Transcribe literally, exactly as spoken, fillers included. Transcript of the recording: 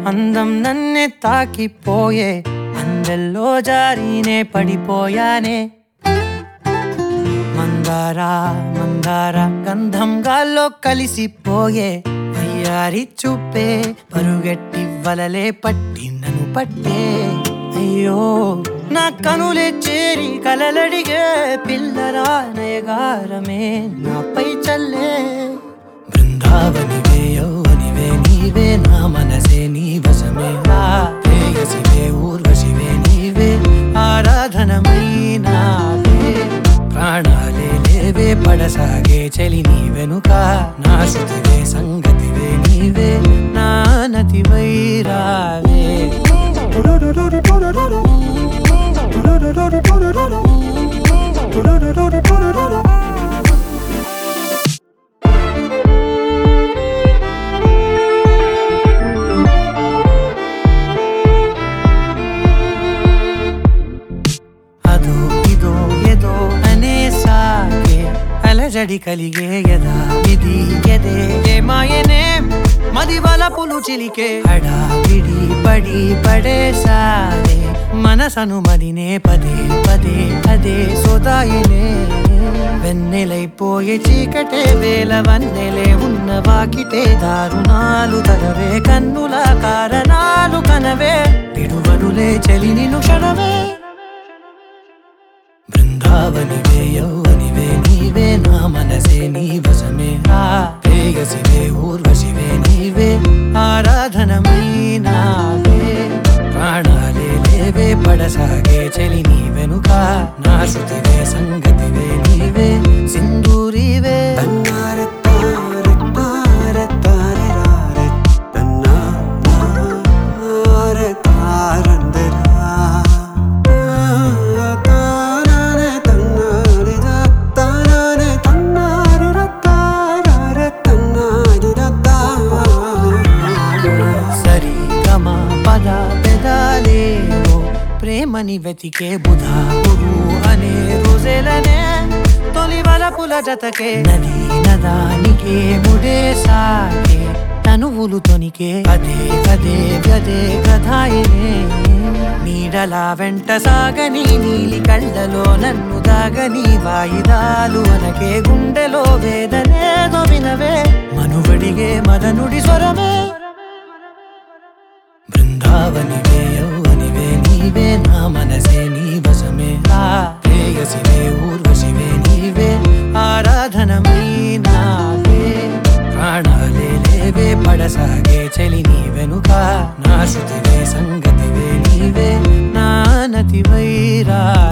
అందం నన్నే తాకిపోయే అందెల్లో జారీనే పడిపోయానే మందారా మందారా గంధం గాల్లో కలిసిపోయే అయ్యారి చూపే పరుగెట్టి వలలే పట్టి నన్ను పట్టే అయ్యో నా కనులే చేరి కలలడిగే పిల్లరా నయగారమే నాపై చల్లే బృందావనివే యౌవనివే నీవే నా మనసే నీ వశమే నా ప్రేయసివే ఊర్వశివే నీవే ఆరాధనమై నావే ప్రాణాలే లేవే పడసాగే చలి నీ వెనుక నా శృతివే సంగతివే నీవే నా నతివై రావే అదో ఇదో ఏదో అనే సాగే అలజడి కలిగే యదా విధి ఎదే ఏమాయనే మది వలపులు చిలికే హడావిడి పడి పడేసారే మనసను మదినే పదే పదే అదే సోదాయినే వెన్నెలైపోయే చీకటే వేల వన్నెలే ఉన్న వాకిటే దారుణాలు తగవే కన్నుల కారణాలు కనవే పిడువరులే చలి నిన్ను క్షణవే బృందావనివే యౌవనివే నీవే నా మనసే నీ వశమే ఆ ప్రేయసివే ఊర్వశివే నీవే ఆరాధనమై నావే ప్రాణాలే లేవే పడసాగే చలి నీ వెనుక నా శృతివే సంగతివే నీవే సింధూరివే ప్రేమని వెతికే బుధా గురు అనే రోజులనే తొలి వలపుల జతకే నది నదానికే ముడే సాగే తనువులు తొనికే అదే అదే గదే కథాయినే నీడలా వెంట సాగని నీలి కళ్ళలో నన్ను దాగని వాయిదాలు అనకే గుండెలో వేదనేదో వినవే మనువడిగే మదనుడి స్వరమే బృందావనివే యౌవనివే నీవే నా మనసే నీ వశమే ఆ ప్రేయసివే ఊర్వశివే నీవే ఆరాధనమై నావే ప్రాణాలే లేవే పడసాగే చలి నీ వెనుక నా శృతివే సంగతివే నీవే నా నతివై రా